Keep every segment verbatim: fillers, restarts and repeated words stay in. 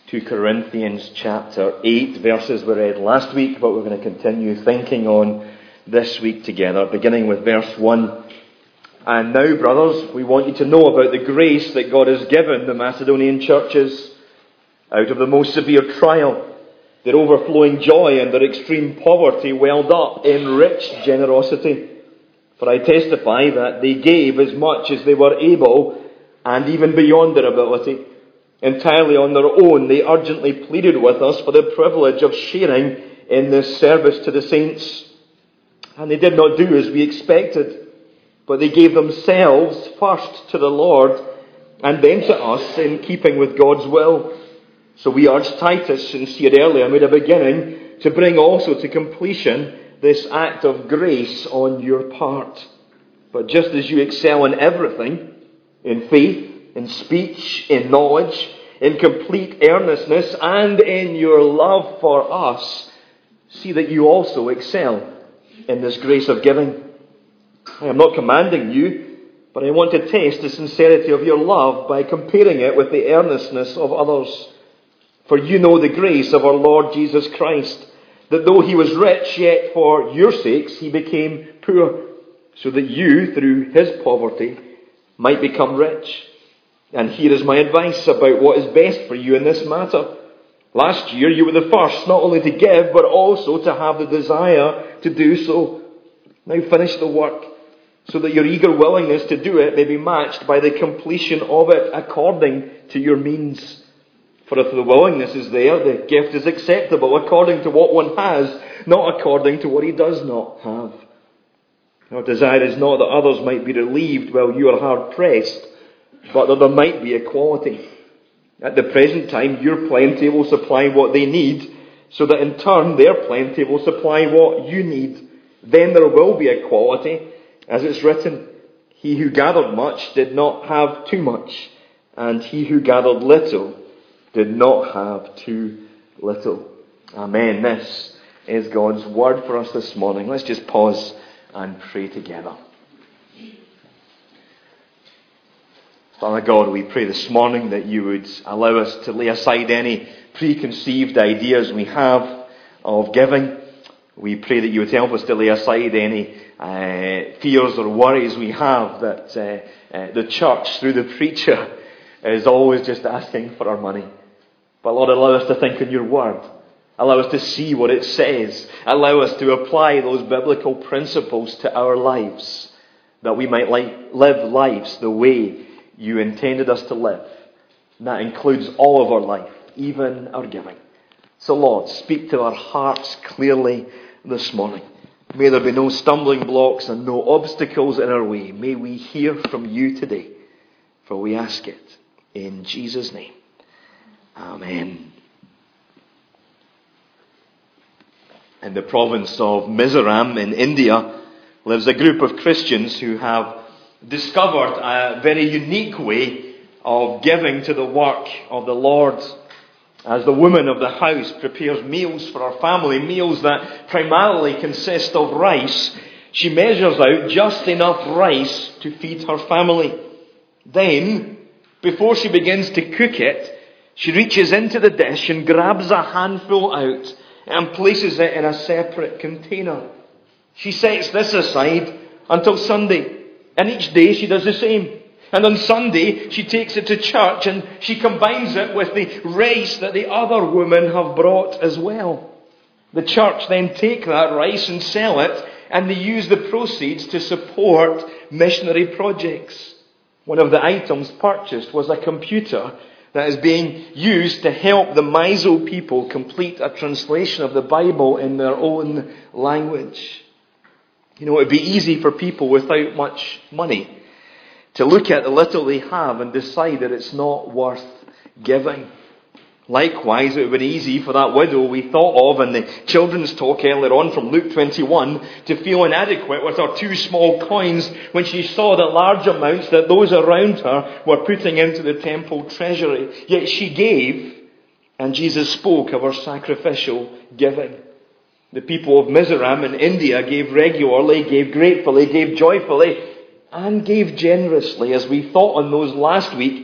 Second Corinthians chapter eight. Verses were read last week, but we're going to continue thinking on this week together, beginning with verse one. And now, brothers, we want you to know about the grace that God has given the Macedonian churches. Out of the most severe trial, their overflowing joy and their extreme poverty welled up in rich generosity. For I testify that they gave as much as they were able, and even beyond their ability. Entirely on their own, they urgently pleaded with us for the privilege of sharing in this service to the saints. And they did not do as we expected, but they gave themselves first to the Lord, and then to us in keeping with God's will. So we urged Titus, since he had earlier made a beginning, to bring also to completion this act of grace on your part. But just as you excel in everything, in faith, in speech, in knowledge, in complete earnestness, and in your love for us, see that you also excel in this grace of giving. I am not commanding you, but I want to test the sincerity of your love by comparing it with the earnestness of others. For you know the grace of our Lord Jesus Christ, that though he was rich, yet for your sakes he became poor, so that you, through his poverty, might become rich. And here is my advice about what is best for you in this matter. Last year you were the first not only to give, but also to have the desire to do so. Now finish the work, so that your eager willingness to do it may be matched by the completion of it according to your means. For if the willingness is there, the gift is acceptable according to what one has, not according to what he does not have. Our desire is not that others might be relieved while you are hard pressed, but that there might be equality. At the present time, your plenty will supply what they need, so that in turn their plenty will supply what you need. Then there will be equality, as it's written, he who gathered much did not have too much, and he who gathered little did not have too little. Amen. This is God's word for us this morning. Let's just pause and pray together. Father God, we pray this morning that you would allow us to lay aside any preconceived ideas we have of giving. We pray that you would help us to lay aside any uh, fears or worries we have that uh, uh, the church, through the preacher, is always just asking for our money. But Lord, allow us to think on your word. Allow us to see what it says. Allow us to apply those biblical principles to our lives, that we might like, live lives the way you intended us to live. And that includes all of our life, even our giving. So Lord, speak to our hearts clearly this morning. May there be no stumbling blocks and no obstacles in our way. May we hear from you today, for we ask it in Jesus' name. Amen. In the province of Mizoram in India lives a group of Christians who have discovered a very unique way of giving to the work of the Lord. As the woman of the house prepares meals for her family, meals that primarily consist of rice, she measures out just enough rice to feed her family. Then, before she begins to cook it, she reaches into the dish and grabs a handful out and places it in a separate container. She sets this aside until Sunday, and each day she does the same. And on Sunday, she takes it to church and she combines it with the rice that the other women have brought as well. The church then take that rice and sell it, and they use the proceeds to support missionary projects. One of the items purchased was a computer that is being used to help the Mizo people complete a translation of the Bible in their own language. You know, it would be easy for people without much money to look at the little they have and decide that it's not worth giving. Likewise, it would have been easy for that widow we thought of in the children's talk earlier on from Luke twenty-one to feel inadequate with her two small coins when she saw the large amounts that those around her were putting into the temple treasury. Yet she gave, and Jesus spoke of her sacrificial giving. The people of Mizoram in India gave regularly, gave gratefully, gave joyfully, and gave generously, as we thought on those last week,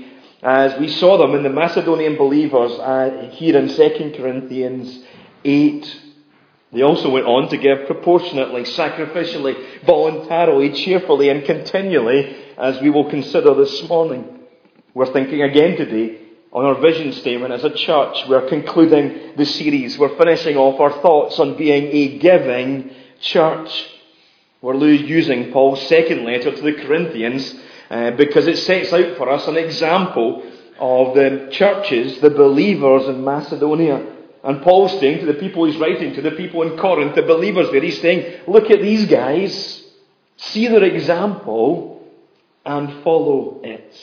as we saw them in the Macedonian believers uh, here in Second Corinthians eight. They also went on to give proportionately, sacrificially, voluntarily, cheerfully and continually, as we will consider this morning. We're thinking again today on our vision statement as a church. We're concluding the series. We're finishing off our thoughts on being a giving church. We're using Paul's second letter to the Corinthians uh, because it sets out for us an example of the churches, the believers in Macedonia. And Paul's saying to the people he's writing to, the people in Corinth, the believers there, he's saying, look at these guys, see their example, and follow it.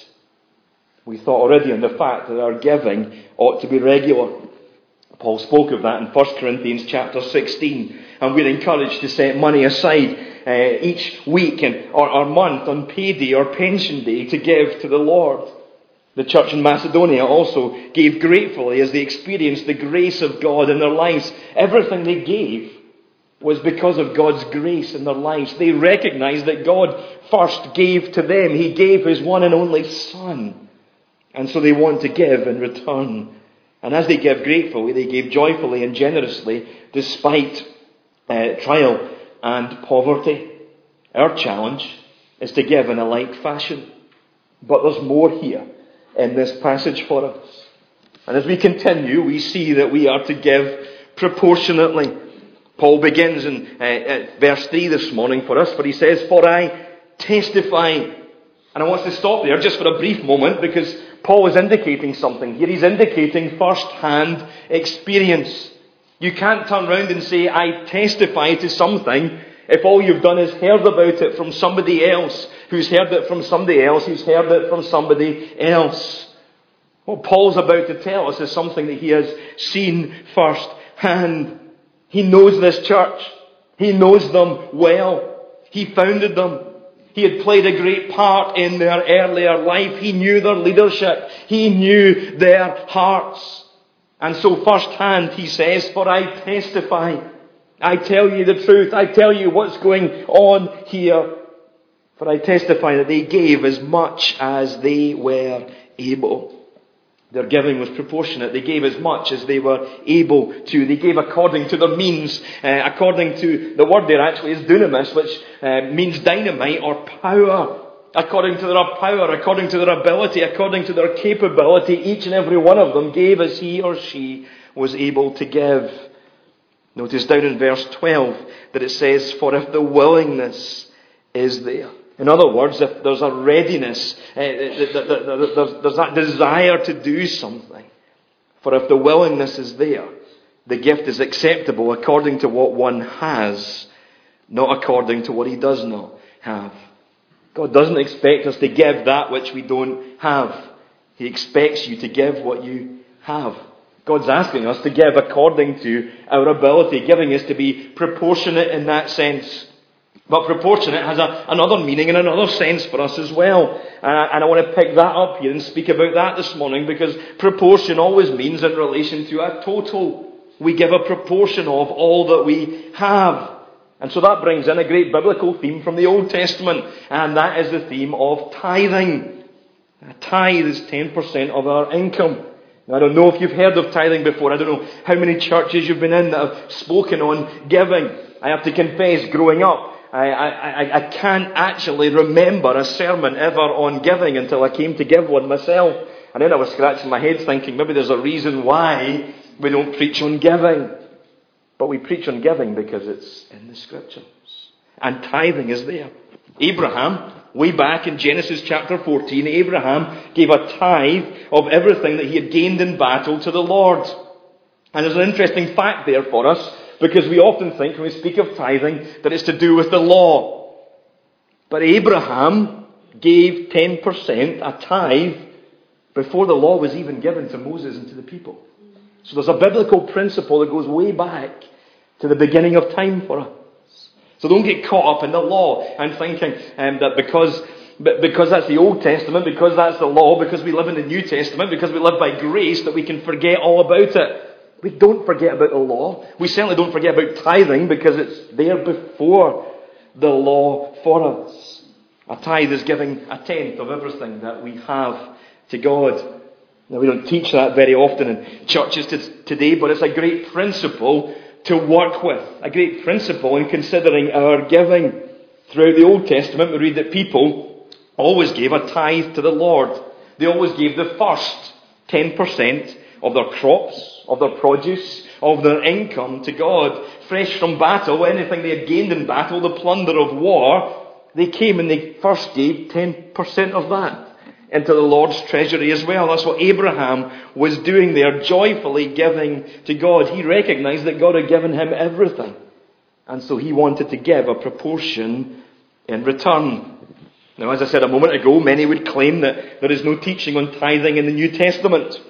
We thought already on the fact that our giving ought to be regular. Paul spoke of that in First Corinthians chapter sixteen, and we're encouraged to set money aside uh, each week and, or, or month on payday or pension day to give to the Lord. The church in Macedonia also gave gratefully as they experienced the grace of God in their lives. Everything they gave was because of God's grace in their lives. They recognized that God first gave to them. He gave His one and only Son. And so they want to give in return. And as they give gratefully, they gave joyfully and generously despite uh, trial and poverty. Our challenge is to give in a like fashion. But there's more here in this passage for us. And as we continue, we see that we are to give proportionately. Paul begins in uh, uh, verse three this morning for us, but he says, "For I testify." And I want to stop there just for a brief moment, because Paul is indicating something here. He's indicating first-hand experience. You can't turn around and say, "I testify to something," if all you've done is heard about it from somebody else, who's heard it from somebody else, who's heard it from somebody else. What Paul's about to tell us is something that he has seen first-hand. He knows this church. He knows them well. He founded them. He had played a great part in their earlier life. He knew their leadership. He knew their hearts. And so first-hand he says, "For I testify." I tell you the truth. I tell you what's going on here. For I testify that they gave as much as they were able. Their giving was proportionate. They gave as much as they were able to. They gave according to their means. Uh, according to the word there actually is dunamis, which uh, means dynamite or power. According to their power, according to their ability, according to their capability, each and every one of them gave as he or she was able to give. Notice down in verse twelve that it says, "For if the willingness is there." In other words, if there's a readiness, uh, there's that desire to do something. For if the willingness is there, the gift is acceptable according to what one has, not according to what he does not have. God doesn't expect us to give that which we don't have. He expects you to give what you have. God's asking us to give according to our ability. Giving is to be proportionate in that sense. But proportionate has a, another meaning and another sense for us as well. Uh, and I want to pick that up here and speak about that this morning, because proportion always means in relation to a total. We give a proportion of all that we have. And so that brings in a great biblical theme from the Old Testament, and that is the theme of tithing. A tithe is ten percent of our income. Now, I don't know if you've heard of tithing before. I don't know how many churches you've been in that have spoken on giving. I have to confess, growing up, I, I, I can't actually remember a sermon ever on giving until I came to give one myself. And then I was scratching my head thinking, maybe there's a reason why we don't preach on giving. But we preach on giving because it's in the Scriptures. And tithing is there. Abraham, way back in Genesis chapter fourteen, Abraham gave a tithe of everything that he had gained in battle to the Lord. And there's an interesting fact there for us, because we often think when we speak of tithing that it's to do with the law. But Abraham gave ten percent, a tithe, before the law was even given to Moses and to the people. So there's a biblical principle that goes way back to the beginning of time for us. So don't get caught up in the law and thinking um, that because, because that's the Old Testament, because that's the law, because we live in the New Testament, because we live by grace, that we can forget all about it. We don't forget about the law. We certainly don't forget about tithing, because it's there before the law for us. A tithe is giving a tenth of everything that we have to God. Now, we don't teach that very often in churches today, but it's a great principle to work with, a great principle in considering our giving. Throughout the Old Testament, we read that people always gave a tithe to the Lord. They always gave the first ten percent of their crops, of their produce, of their income to God. Fresh from battle, anything they had gained in battle, the plunder of war, they came and they first gave ten percent of that into the Lord's treasury as well. That's what Abraham was doing there, joyfully giving to God. He recognized that God had given him everything. And so he wanted to give a proportion in return. Now, as I said a moment ago, many would claim that there is no teaching on tithing in the New Testament.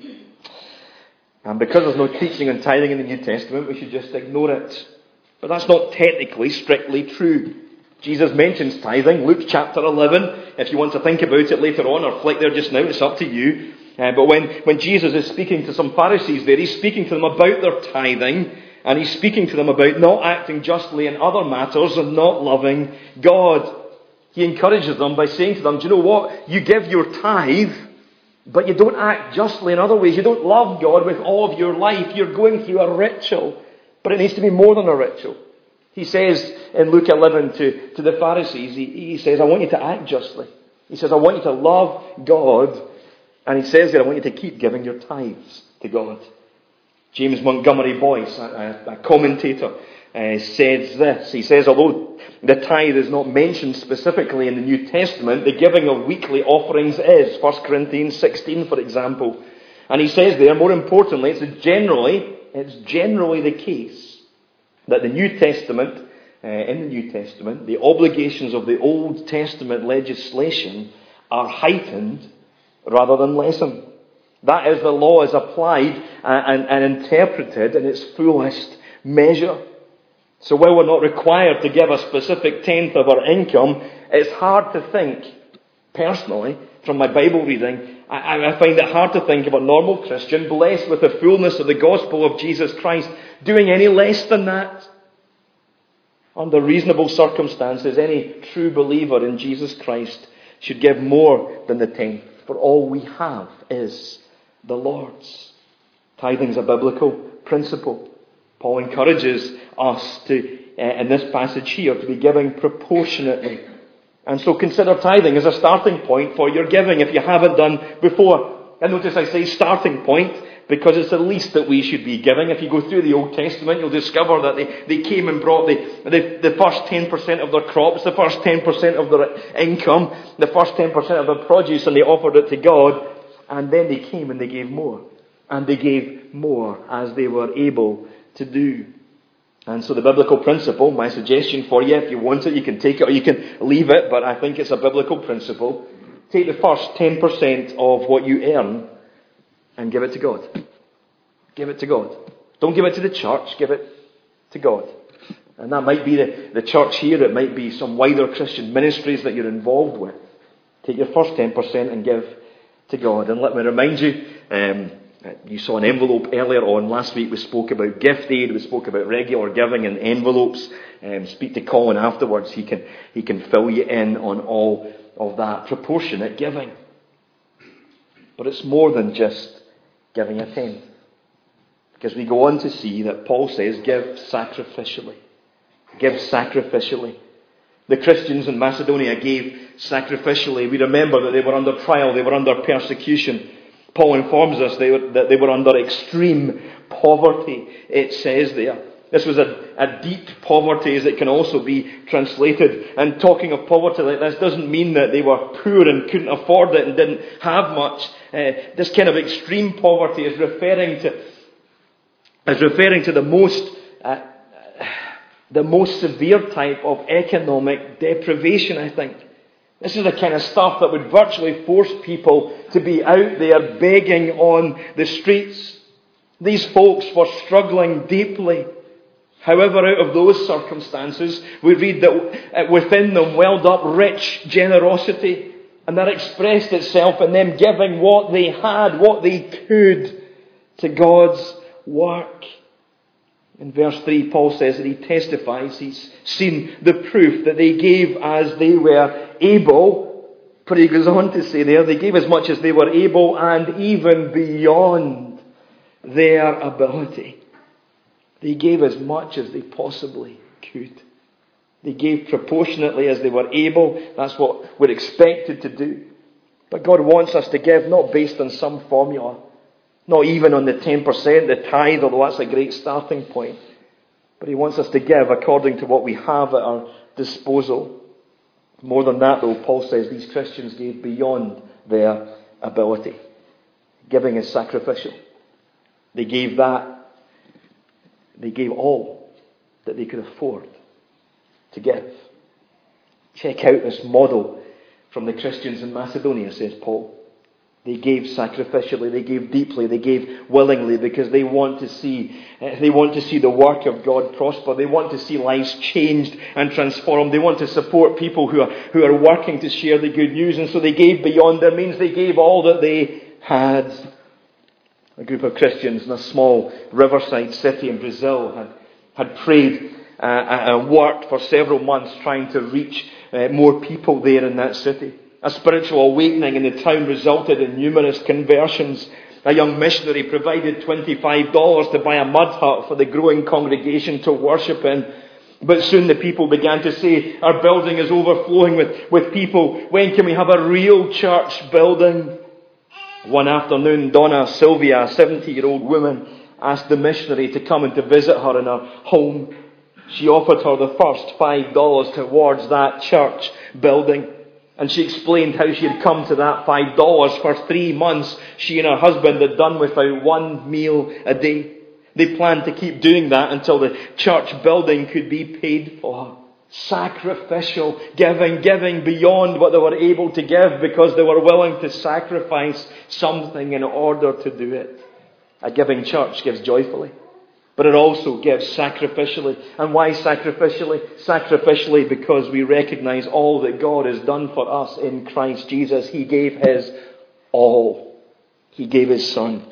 And because there's no teaching on tithing in the New Testament, we should just ignore it. But that's not technically, strictly true. Jesus mentions tithing, Luke chapter eleven. If you want to think about it later on or flick there just now, it's up to you. Uh, but when, when Jesus is speaking to some Pharisees there, he's speaking to them about their tithing, and he's speaking to them about not acting justly in other matters and not loving God. He encourages them by saying to them, do you know what? You give your tithe, but you don't act justly in other ways. You don't love God with all of your life. You're going through a ritual, but it needs to be more than a ritual. He says in Luke eleven to, to the Pharisees, he, he says, I want you to act justly. He says, I want you to love God. And he says there, I want you to keep giving your tithes to God. James Montgomery Boyce, a, a, a commentator, uh, says this. He says, although the tithe is not mentioned specifically in the New Testament, the giving of weekly offerings is. First Corinthians sixteen, for example. And he says there, more importantly, it's generally, it's generally the case that the New Testament, uh, in the New Testament, the obligations of the Old Testament legislation are heightened rather than lessened. That is, the law is applied and, and, and interpreted in its fullest measure. So while we're not required to give a specific tenth of our income, it's hard to think, personally, from my Bible reading, I, I find it hard to think of a normal Christian blessed with the fullness of the gospel of Jesus Christ doing any less than that. Under reasonable circumstances, any true believer in Jesus Christ should give more than the tenth, for all we have is the Lord's. Tithing is a biblical principle. Paul encourages us to, uh, in this passage here, to be giving proportionately. And so consider tithing as a starting point for your giving if you haven't done before. And notice I say starting point because it's the least that we should be giving. If you go through the Old Testament, you'll discover that they, they came and brought the, the, the first ten percent of their crops, the first ten percent of their income, the first ten percent of their produce, and they offered it to God. And then they came and they gave more. And they gave more as they were able to do. And so the biblical principle, my suggestion for you, if you want it, you can take it or you can leave it, but I think it's a biblical principle. Take the first ten percent of what you earn and give it to God. Give it to God. Don't give it to the church, give it to God. And that might be the, the church here, it might be some wider Christian ministries that you're involved with. Take your first ten percent and give to God. And let me remind you, um, you saw an envelope earlier on. Last week we spoke about gift aid. We spoke about regular giving and envelopes. Um, speak to Colin afterwards. He can he can fill you in on all of that proportionate giving. But it's more than just giving a tenth. Because we go on to see that Paul says, give sacrificially. Give sacrificially. The Christians in Macedonia gave sacrificially. We remember that they were under trial. They were under persecution. Paul informs us they were, that they were under extreme poverty, it says there. This was a, a deep poverty, as it can also be translated. And talking of poverty like this doesn't mean that they were poor and couldn't afford it and didn't have much. Uh, this kind of extreme poverty is referring to is referring to the most uh, the most severe type of economic deprivation, I think. This is the kind of stuff that would virtually force people to be out there begging on the streets. These folks were struggling deeply. However, out of those circumstances, we read that within them welled up rich generosity. And that expressed itself in them giving what they had, what they could, to God's work. In verse three, Paul says that he testifies, he's seen the proof that they gave as they were able, But he goes on to say there, they gave as much as they were able and even beyond their ability. They gave as much as they possibly could. They gave proportionately as they were able. That's what we're expected to do. But God wants us to give not based on some formula, not even on the ten percent, the tithe, although that's a great starting point. But he wants us to give according to what we have at our disposal. More than that, though, Paul says these Christians gave beyond their ability. Giving is sacrificial. They gave that. They gave all that they could afford to give. Check out this model from the Christians in Macedonia, says Paul. They gave sacrificially, they gave deeply, they gave willingly because they want to see, they want to see the work of God prosper. They want to see lives changed and transformed. They want to support people who are, who are working to share the good news. And so they gave beyond their means. They gave all that they had. A group of Christians in a small riverside city in Brazil had, had prayed uh, and worked for several months trying to reach uh, more people there in that city. A spiritual awakening in the town resulted in numerous conversions. A young missionary provided twenty-five dollars to buy a mud hut for the growing congregation to worship in. But soon the people began to say, our building is overflowing with, with people. When can we have a real church building? One afternoon, Donna Sylvia, a seventy-year-old woman, asked the missionary to come and to visit her in her home. She offered her the first five dollars towards that church building. And she explained how she had come to that five dollars. For three months, she and her husband had done without one meal a day. They planned to keep doing that until the church building could be paid for. Sacrificial giving, giving beyond what they were able to give because they were willing to sacrifice something in order to do it. A giving church gives joyfully, but it also gives sacrificially. And why sacrificially? Sacrificially because we recognize all that God has done for us in Christ Jesus. He gave His all. He gave His Son.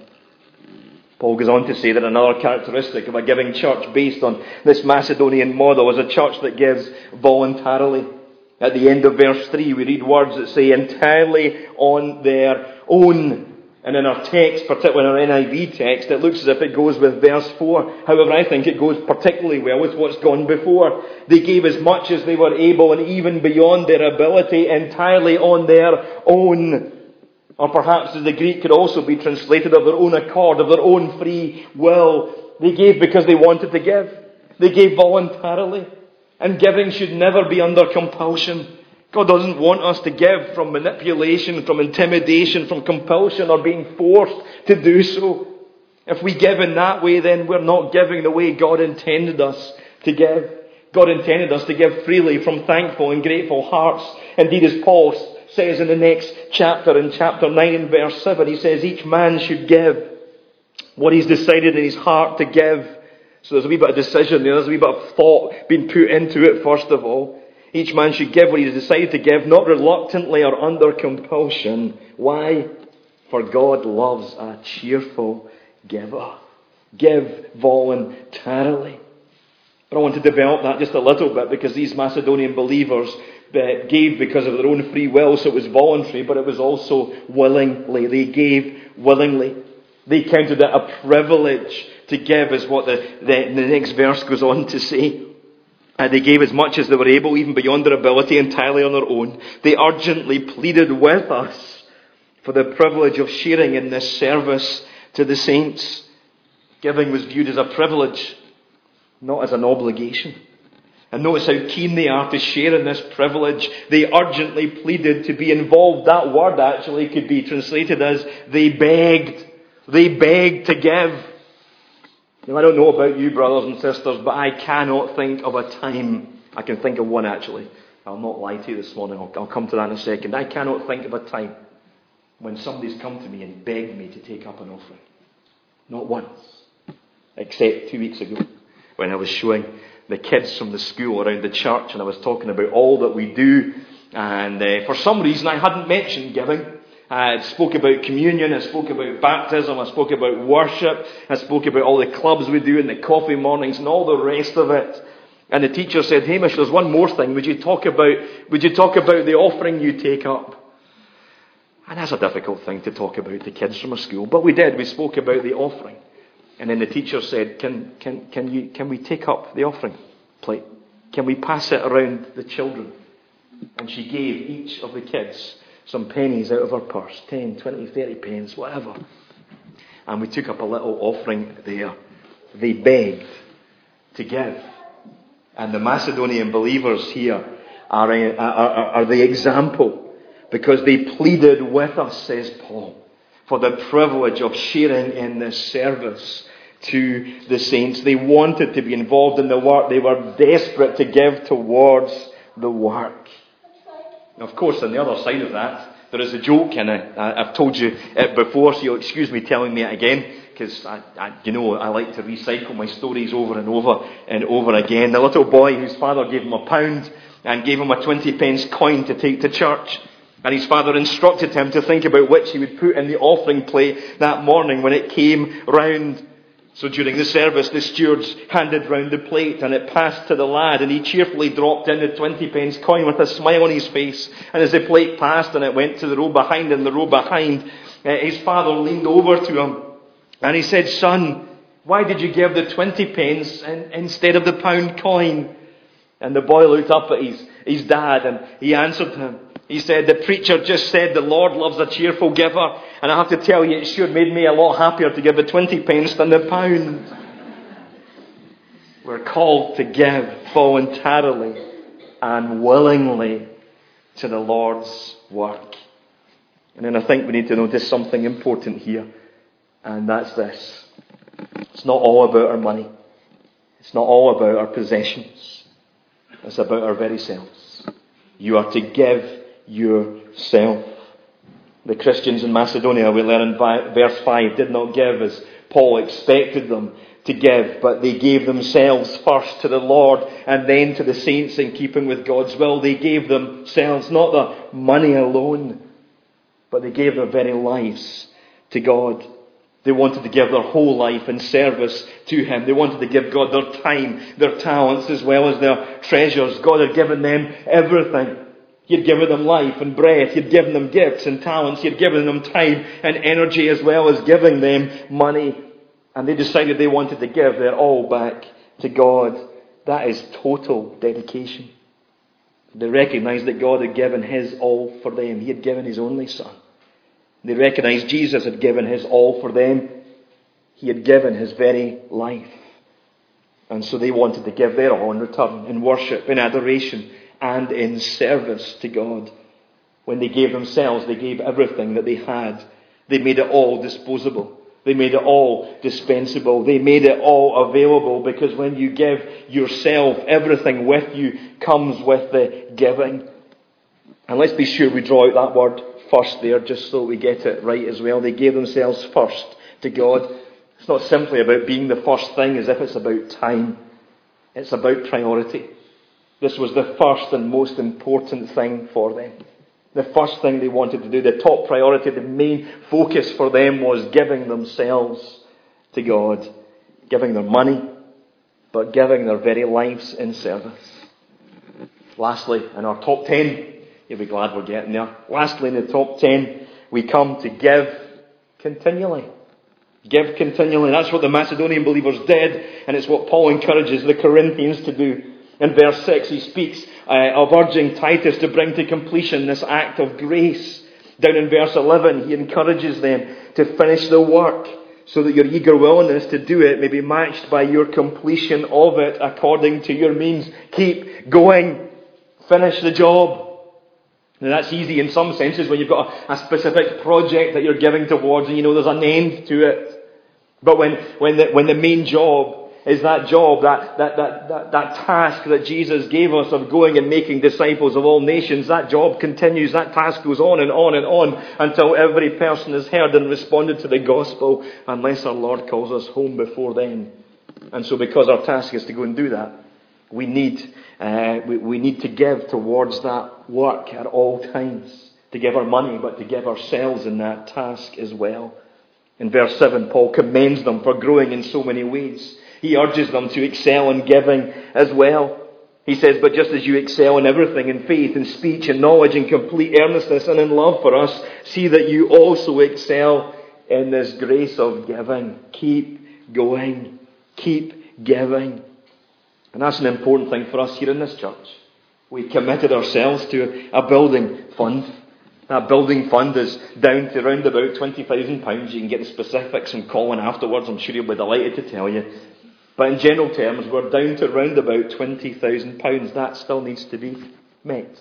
Paul goes on to say that another characteristic of a giving church based on this Macedonian model is a church that gives voluntarily. At the end of verse three, we read words that say entirely on their own. And in our text, particularly in our N I V text, it looks as if it goes with verse four. However, I think it goes particularly well with what's gone before. They gave as much as they were able and even beyond their ability, entirely on their own. Or perhaps, as the Greek could also be translated, of their own accord, of their own free will. They gave because they wanted to give. They gave voluntarily. And giving should never be under compulsion. God doesn't want us to give from manipulation, from intimidation, from compulsion, or being forced to do so. If we give in that way, then we're not giving the way God intended us to give. God intended us to give freely from thankful and grateful hearts. Indeed, as Paul says in the next chapter, in chapter nine and verse seven, he says each man should give what he's decided in his heart to give. So there's a wee bit of decision there, there's a wee bit of thought being put into it first of all. Each man should give what he has decided to give, not reluctantly or under compulsion. Why? For God loves a cheerful giver. Give voluntarily. But I want to develop that just a little bit because these Macedonian believers gave because of their own free will, so it was voluntary, but it was also willingly. They gave willingly. They counted it a privilege to give, is what the, the, the next verse goes on to say. And they gave as much as they were able, even beyond their ability, entirely on their own. They urgently pleaded with us for the privilege of sharing in this service to the saints. Giving was viewed as a privilege, not as an obligation. And notice how keen they are to share in this privilege. They urgently pleaded to be involved. That word actually could be translated as they begged. They begged to give. Now, I don't know about you, brothers and sisters, but I cannot think of a time. I can think of one, actually. I'll not lie to you this morning. I'll, I'll come to that in a second. I cannot think of a time when somebody's come to me and begged me to take up an offering. Not once. Except two weeks ago, when I was showing the kids from the school around the church, and I was talking about all that we do. And uh, for some reason, I hadn't mentioned giving. I spoke about communion, I spoke about baptism, I spoke about worship, I spoke about all the clubs we do and the coffee mornings and all the rest of it. And the teacher said, Hamish, there's one more thing. Would you talk about, would you talk about the offering you take up? And that's a difficult thing to talk about to kids from a school. But we did. We spoke about the offering. And then the teacher said, can, can, can, you, can we take up the offering plate? Can we pass it around the children? And she gave each of the kids some pennies out of her purse. ten, twenty, thirty pence, whatever. And we took up a little offering there. They begged to give. And the Macedonian believers here are, are, are, are the example, because they pleaded with us, says Paul, for the privilege of sharing in this service to the saints. They wanted to be involved in the work. They were desperate to give towards the work. Of course, on the other side of that, there is a joke, and I, I've told you it before, so you'll excuse me telling me it again, because I, I, you know, I like to recycle my stories over and over and over again. The little boy whose father gave him a pound and gave him a twenty pence coin to take to church. And his father instructed him to think about which he would put in the offering plate that morning when it came round. So during the service, the stewards handed round the plate, and it passed to the lad, and he cheerfully dropped in the twenty pence coin with a smile on his face. And as the plate passed and it went to the row behind, and the row behind, uh, his father leaned over to him and he said, "Son, why did you give the twenty pence in, instead of the pound coin?" And the boy looked up at his, his dad, and he answered him. He said, "The preacher just said the Lord loves a cheerful giver. And I have to tell you, it sure made me a lot happier to give the twenty pence than the pound." We're called to give voluntarily and willingly to the Lord's work. And then I think we need to notice something important here. And that's this. It's not all about our money. It's not all about our possessions. It's about our very selves. You are to give yourself. The Christians in Macedonia, we learn in verse five, did not give as Paul expected them to give, but they gave themselves first to the Lord and then to the saints in keeping with God's will. They gave themselves, not the money alone, but they gave their very lives to God. They wanted to give their whole life in service to Him. They wanted to give God their time, their talents, as well as their treasures. God had given them everything. He had given them life and breath. He had given them gifts and talents. He had given them time and energy, as well as giving them money. And they decided they wanted to give their all back to God. That is total dedication. They recognized that God had given His all for them. He had given His only Son. They recognized Jesus had given His all for them. He had given His very life. And so they wanted to give their all in return, in worship, in adoration, and in service to God. When they gave themselves, they gave everything that they had. They made it all disposable. They made it all dispensable. They made it all available, because when you give yourself, everything with you comes with the giving. And let's be sure we draw out that word first there, just so we get it right as well. They gave themselves first to God. It's not simply about being the first thing as if it's about time. It's about priority. This was the first and most important thing for them. The first thing they wanted to do, the top priority, the main focus for them was giving themselves to God. Giving their money, but giving their very lives in service. Lastly, in our top ten, you'll be glad we're getting there. Lastly, in the top ten, we come to give continually. Give continually. That's what the Macedonian believers did, and it's what Paul encourages the Corinthians to do. In verse six, he speaks uh, of urging Titus to bring to completion this act of grace. Down in verse eleven, he encourages them to finish the work, so that your eager willingness to do it may be matched by your completion of it according to your means. Keep going. Finish the job. Now that's easy in some senses when you've got a, a specific project that you're giving towards and you know there's an end to it. But when, when, the, when the main job is that job, that, that, that, that, that task that Jesus gave us of going and making disciples of all nations, that job continues, that task goes on and on and on until every person has heard and responded to the gospel, unless our Lord calls us home before then. And so because our task is to go and do that, we need, uh, we, we need to give towards that work at all times. To give our money, but to give ourselves in that task as well. In verse seven, Paul commends them for growing in so many ways. He urges them to excel in giving as well. He says, but just as you excel in everything, in faith, in speech, in knowledge, in complete earnestness, and in love for us, see that you also excel in this grace of giving. Keep going. Keep giving. And that's an important thing for us here in this church. We committed ourselves to a building fund. That building fund is down to around about twenty thousand pounds. You can get the specifics from Colin afterwards. I'm sure he'll be delighted to tell you. But in general terms, we're down to around about twenty thousand pounds. That still needs to be met.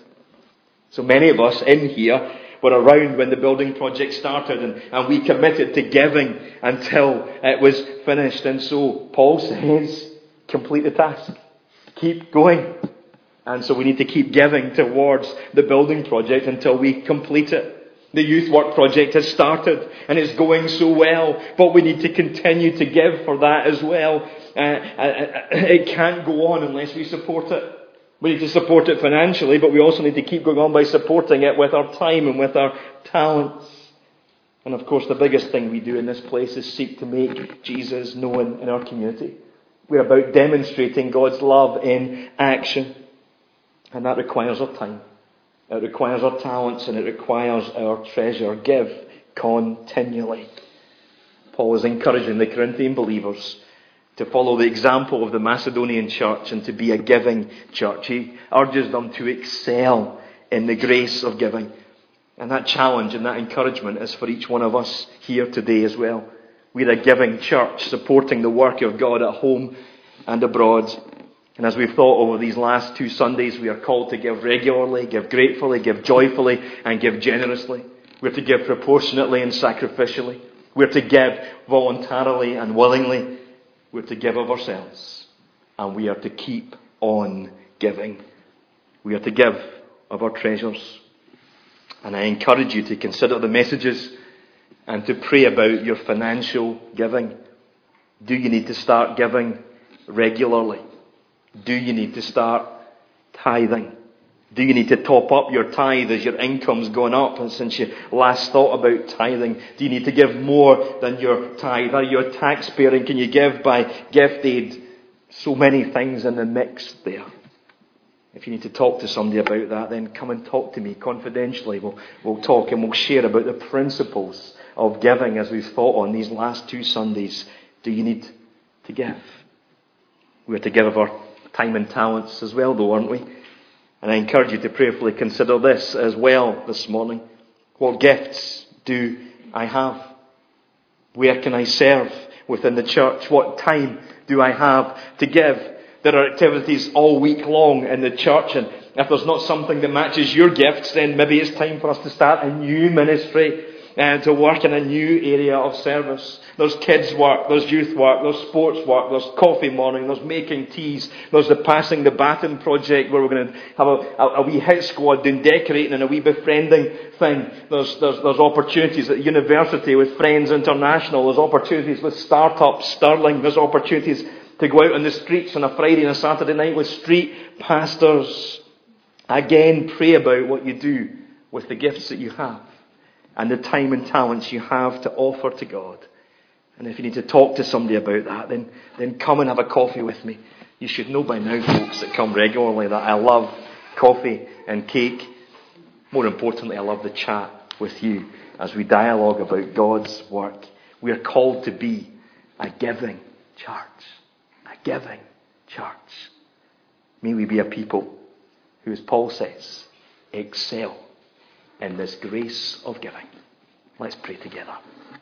So many of us in here were around when the building project started, and, and we committed to giving until it was finished. And so Paul says, complete the task. Keep going. And so we need to keep giving towards the building project until we complete it. The youth work project has started and it's going so well, but we need to continue to give for that as well. Uh, it can't go on unless we support it. We need to support it financially, but we also need to keep going on by supporting it with our time and with our talents. And of course, the biggest thing we do in this place is seek to make Jesus known in our community. We're about demonstrating God's love in action. And that requires our time. It requires our talents and it requires our treasure. Give continually. Paul is encouraging the Corinthian believers to follow the example of the Macedonian church and to be a giving church. He urges them to excel in the grace of giving. And that challenge and that encouragement is for each one of us here today as well. We're a giving church supporting the work of God at home and abroad. And as we've thought over these last two Sundays, we are called to give regularly, give gratefully, give joyfully, and give generously. We're to give proportionately and sacrificially. We're to give voluntarily and willingly. We're to give of ourselves. And we are to keep on giving. We are to give of our treasures. And I encourage you to consider the messages and to pray about your financial giving. Do you need to start giving regularly? Do you need to start tithing? Do you need to top up your tithe as your income's gone up? And since you last thought about tithing, do you need to give more than your tithe? Are you a taxpayer and can you give by gift aid? So many things in the mix there. If you need to talk to somebody about that, then come and talk to me confidentially. We'll, we'll talk and we'll share about the principles of giving as we've thought on these last two Sundays. Do you need to give? We're to give of our time and talents as well, though, aren't we? And I encourage you to prayerfully consider this as well this morning. What gifts do I have? Where can I serve within the church? What time do I have to give? There are activities all week long in the church, and if there's not something that matches your gifts, then maybe it's time for us to start a new ministry and to work in a new area of service. There's kids work, there's youth work, there's sports work, there's coffee morning, there's making teas, there's the Passing the Baton project where we're going to have a, a, a wee hit squad doing decorating and a wee befriending thing. There's, there's, there's opportunities at university with Friends International, there's opportunities with Startup Stirling, there's opportunities to go out on the streets on a Friday and a Saturday night with street pastors. Again, pray about what you do with the gifts that you have and the time and talents you have to offer to God. And if you need to talk to somebody about that, then, then come and have a coffee with me. You should know by now, folks, that come regularly, that I love coffee and cake. More importantly, I love the chat with you as we dialogue about God's work. We are called to be a giving church. A giving church. May we be a people who, as Paul says, excel in this grace of giving. Let's pray together.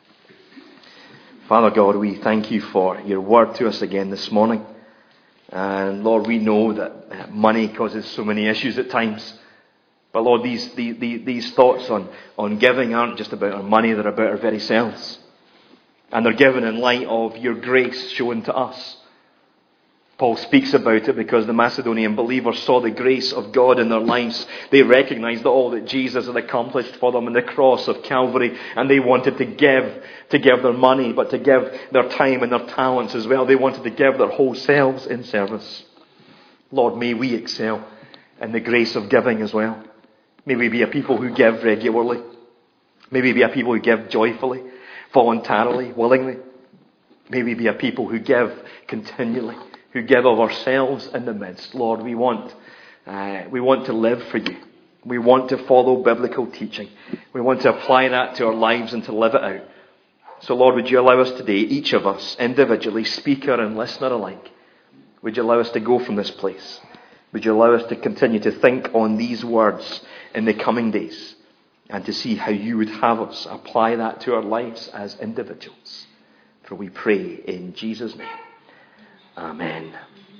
Father God, we thank you for your word to us again this morning. And Lord, we know that money causes so many issues at times. But Lord, these, these, these thoughts on, on giving aren't just about our money, they're about our very selves. And they're given in light of your grace shown to us. Paul speaks about it because the Macedonian believers saw the grace of God in their lives. They recognized all that Jesus had accomplished for them on the cross of Calvary, and they wanted to give, to give their money, but to give their time and their talents as well. They wanted to give their whole selves in service. Lord, may we excel in the grace of giving as well. May we be a people who give regularly. May we be a people who give joyfully, voluntarily, willingly. May we be a people who give continually. who give of ourselves in the midst. Lord, we want, uh, we want to live for you. We want to follow biblical teaching. We want to apply that to our lives and to live it out. So Lord, would you allow us today, each of us, individually, speaker and listener alike, would you allow us to go from this place? Would you allow us to continue to think on these words in the coming days and to see how you would have us apply that to our lives as individuals? For we pray in Jesus' name. Amen.